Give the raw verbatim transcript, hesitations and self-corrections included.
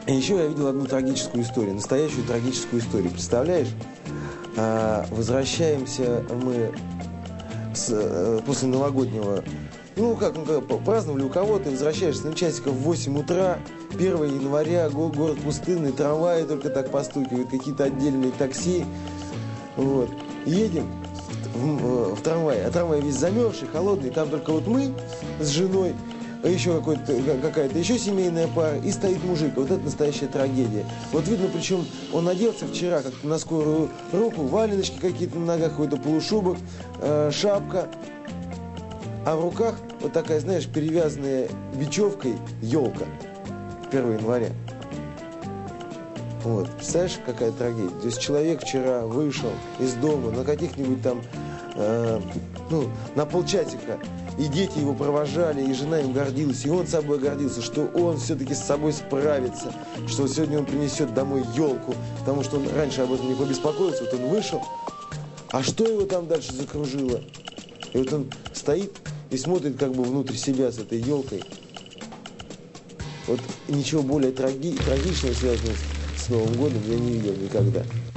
И еще я видел одну трагическую историю, настоящую трагическую историю. Представляешь, возвращаемся мы с, после новогоднего, ну как, ну, как праздновали у кого-то, и возвращаешься на часиков в восемь утра, первого января, город пустынный, трамваи только так постукивают, какие-то отдельные такси. Вот. Едем в, в трамвае, а трамвай весь замерзший, холодный, там только вот мы с женой, еще какая-то еще семейная пара, и стоит мужик. Вот это настоящая трагедия. Вот видно, причем он оделся вчера как-то на скорую руку, валеночки какие-то на ногах, какой-то полушубок, э, шапка, а в руках вот такая, знаешь, перевязанная бечевкой елка первого января. Вот, представляешь, какая трагедия. То есть человек вчера вышел из дома на каких-нибудь там, э, ну, на полчасика, и дети его провожали, и жена им гордилась, и он собой гордился, что он все-таки с собой справится, что сегодня он принесет домой елку, потому что он раньше об этом не побеспокоился. Вот он вышел, а что его там дальше закружило? И вот он стоит и смотрит как бы внутрь себя с этой елкой. Вот ничего более траги- трагичного, связанного с Новым годом, я не видел никогда.